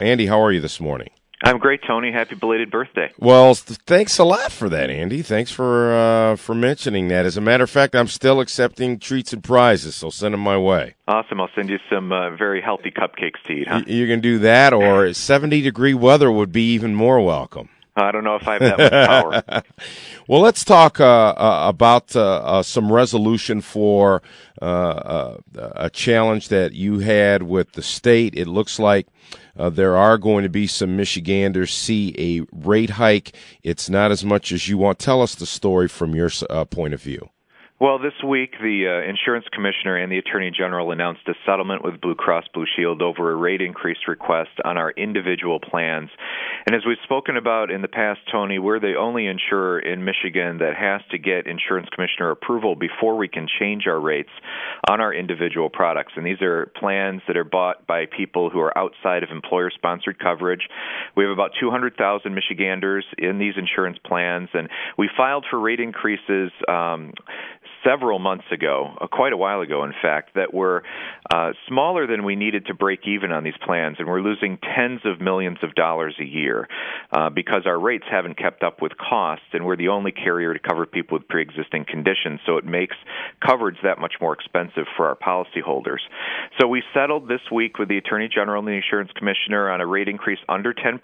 Andy, how are you this morning? I'm great, Tony. Happy belated birthday. Well, thanks a lot for that, Andy. Thanks for mentioning that. As a matter of fact, I'm still accepting treats and prizes, so send them my way. Awesome. I'll send you some very healthy cupcakes to eat, huh? You can do that, or 70-degree weather would be even more welcome. I don't know if I have that much power. Well, let's talk about some resolution for a challenge that you had with the state. It looks like there are going to be some Michiganders see a rate hike. It's not as much as you want. Tell us the story from your point of view. Well, this week, the insurance commissioner and the attorney general announced a settlement with Blue Cross Blue Shield over a rate increase request on our individual plans. And as we've spoken about in the past, Tony, we're the only insurer in Michigan that has to get insurance commissioner approval before we can change our rates on our individual products. And these are plans that are bought by people who are outside of employer-sponsored coverage. We have about 200,000 Michiganders in these insurance plans, and we filed for rate increases several months ago, quite a while ago, in fact, that were smaller than we needed to break even on these plans, and we're losing tens of millions of dollars a year because our rates haven't kept up with costs, and we're the only carrier to cover people with pre-existing conditions, so it makes coverage that much more expensive for our policyholders. So we settled this week with the Attorney General and the Insurance Commissioner on a rate increase under 10%,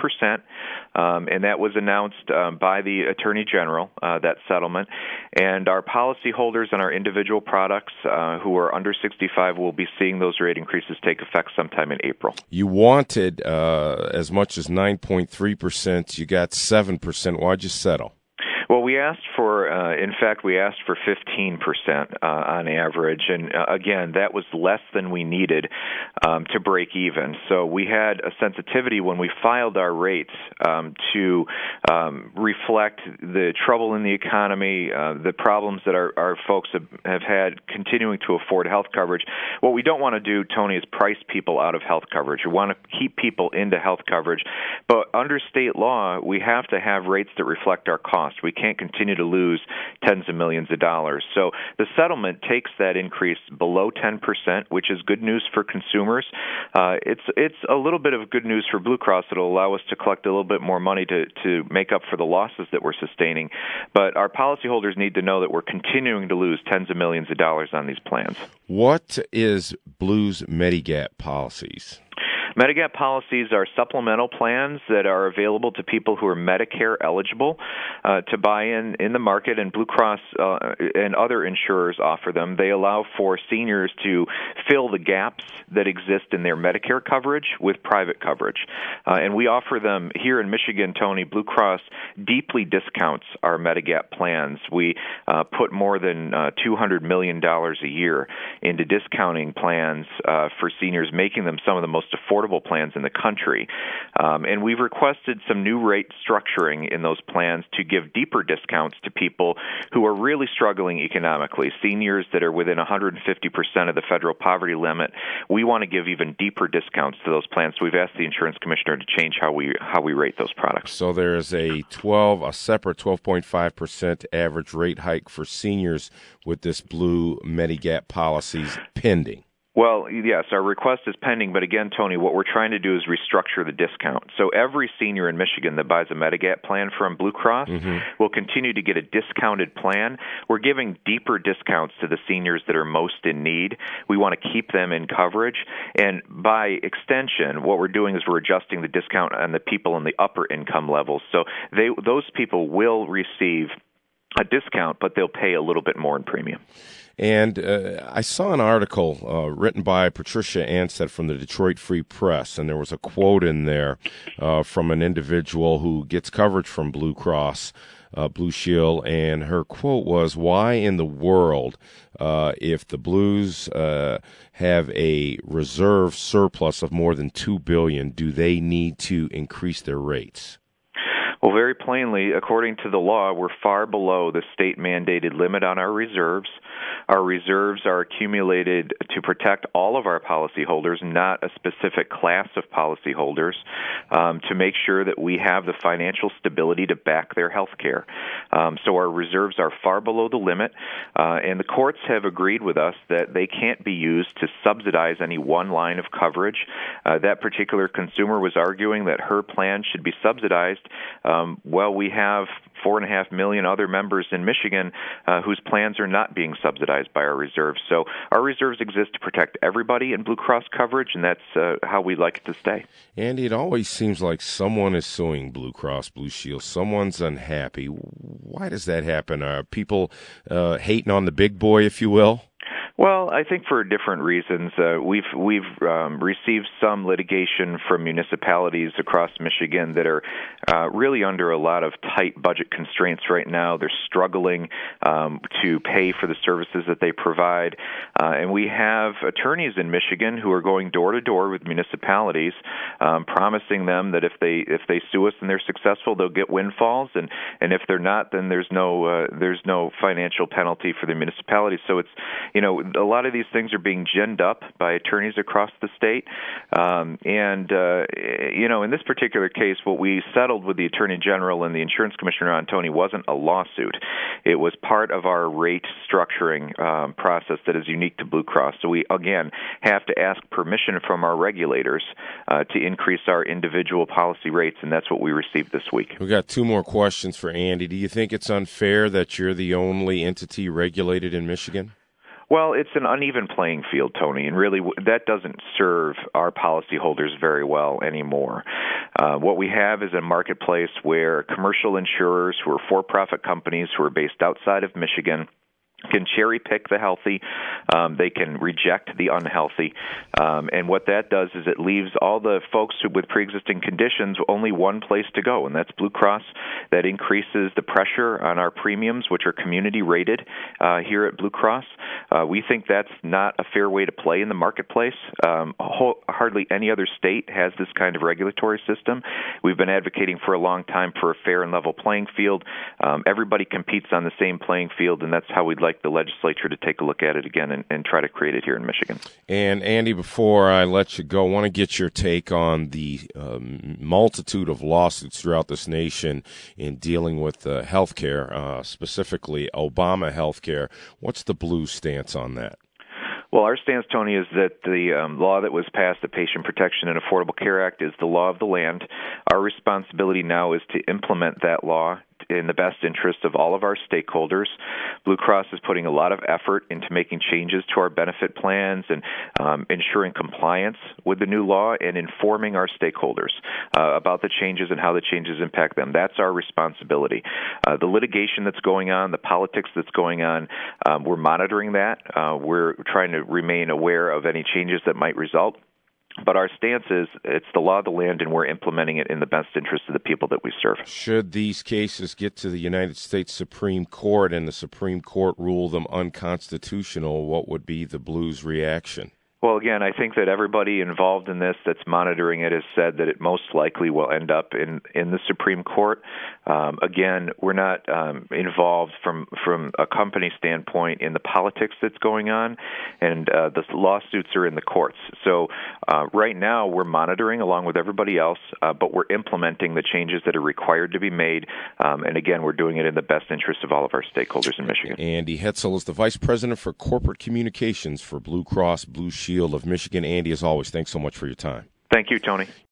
and that was announced by the Attorney General, that settlement, and our policyholders on our individual products who are under 65 will be seeing those rate increases take effect sometime in April. You wanted as much as 9.3%. You got 7%. Why'd you settle? Well, we asked for, in fact, we asked for 15% on average, and again, that was less than we needed to break even. So we had a sensitivity when we filed our rates to reflect the trouble in the economy, the problems that our folks have had continuing to afford health coverage. What we don't want to do, Tony, is price people out of health coverage. We want to keep people into health coverage, but under state law, we have to have rates that reflect our cost. We can't continue to lose tens of millions of dollars. So the settlement takes that increase below 10%, which is good news for consumers. It's a little bit of good news for Blue Cross. It'll allow us to collect a little bit more money to make up for the losses that we're sustaining. But our policyholders need to know that we're continuing to lose tens of millions of dollars on these plans. What is Blue's Medigap policies? Medigap policies are supplemental plans that are available to people who are Medicare eligible to buy in the market, and Blue Cross and other insurers offer them. They allow for seniors to fill the gaps that exist in their Medicare coverage with private coverage. And we offer them here in Michigan, Tony. Blue Cross deeply discounts our Medigap plans. We put more than $200 million a year into discounting plans for seniors, making them some of the most affordable plans in the country. And we've requested some new rate structuring in those plans to give deeper discounts to people who are really struggling economically, seniors that are within 150% of the federal poverty limit. We want to give even deeper discounts to those plans. So we've asked the insurance commissioner to change how we rate those products. So there's a separate 12.5% average rate hike for seniors with this Blue Medigap policies pending. Well, yes, our request is pending, but again, Tony, what we're trying to do is restructure the discount. So every senior in Michigan that buys a Medigap plan from Blue Cross will continue to get a discounted plan. We're giving deeper discounts to the seniors that are most in need. We want to keep them in coverage, and by extension, what we're doing is we're adjusting the discount on the people in the upper income levels. So those people will receive a discount, but they'll pay a little bit more in premium. And I saw an article written by Patricia Ansett from the Detroit Free Press, and there was a quote in there from an individual who gets coverage from Blue Cross Blue Shield, and her quote was, "Why in the world, if the Blues have a reserve surplus of more than $2 billion, do they need to increase their rates?" Well, very plainly, according to the law, we're far below the state-mandated limit on our reserves. Our reserves are accumulated to protect all of our policyholders, not a specific class of policyholders, to make sure that we have the financial stability to back their health care. So our reserves are far below the limit, and the courts have agreed with us that they can't be used to subsidize any one line of coverage. That particular consumer was arguing that her plan should be subsidized. Well, we have 4.5 million other members in Michigan whose plans are not being subsidized by our reserves. So our reserves exist to protect everybody in Blue Cross coverage, and that's how we'd like it to stay. Andy, it always seems like someone is suing Blue Cross Blue Shield. Someone's unhappy. Why does that happen? Are people hating on the big boy, if you will? Well, I think for different reasons. We've received some litigation from municipalities across Michigan that are really under a lot of tight budget constraints right now. They're struggling to pay for the services that they provide, and we have attorneys in Michigan who are going door to door with municipalities, promising them that if they sue us and they're successful, they'll get windfalls, and if they're not, then there's no financial penalty for the municipalities. So it's a lot of these things are being ginned up by attorneys across the state. In this particular case, what we settled with the Attorney General and the Insurance Commissioner on Tony wasn't a lawsuit. It was part of our rate structuring process that is unique to Blue Cross. So we, again, have to ask permission from our regulators to increase our individual policy rates, and that's what we received this week. We've got two more questions for Andy. Do you think it's unfair that you're the only entity regulated in Michigan? Well, it's an uneven playing field, Tony, and really that doesn't serve our policyholders very well anymore. What we have is a marketplace where commercial insurers who are for-profit companies who are based outside of Michigan can cherry pick the healthy, they can reject the unhealthy, and what that does is it leaves all the folks with pre-existing conditions only one place to go, and that's Blue Cross. That increases the pressure on our premiums, which are community rated here at Blue Cross. We think that's not a fair way to play in the marketplace. Hardly any other state has this kind of regulatory system. We've been advocating for a long time for a fair and level playing field. Everybody competes on the same playing field, and that's how we'd like the legislature to take a look at it again and try to create it here in Michigan. And Andy, before I let you go, I want to get your take on the multitude of lawsuits throughout this nation in dealing with health care, specifically Obama health care. What's the Blues stance on that? Well, our stance, Tony, is that the law that was passed, the Patient Protection and Affordable Care Act, is the law of the land. Our responsibility now is to implement that law in the best interest of all of our stakeholders. Blue Cross is putting a lot of effort into making changes to our benefit plans and ensuring compliance with the new law and informing our stakeholders about the changes and how the changes impact them. That's our responsibility. The litigation that's going on, the politics that's going on, we're monitoring that. We're trying to remain aware of any changes that might result. But our stance is it's the law of the land, and we're implementing it in the best interest of the people that we serve. Should these cases get to the United States Supreme Court and the Supreme Court rule them unconstitutional, what would be the Blues' reaction? Well, again, I think that everybody involved in this that's monitoring it has said that it most likely will end up in the Supreme Court. Again, we're not involved from a company standpoint in the politics that's going on, and the lawsuits are in the courts. So right now we're monitoring along with everybody else, but we're implementing the changes that are required to be made, and again, we're doing it in the best interest of all of our stakeholders in Michigan. Andy Hetzel is the Vice President for Corporate Communications for Blue Cross Blue Shield of Michigan. Andy, as always, thanks so much for your time. Thank you, Tony.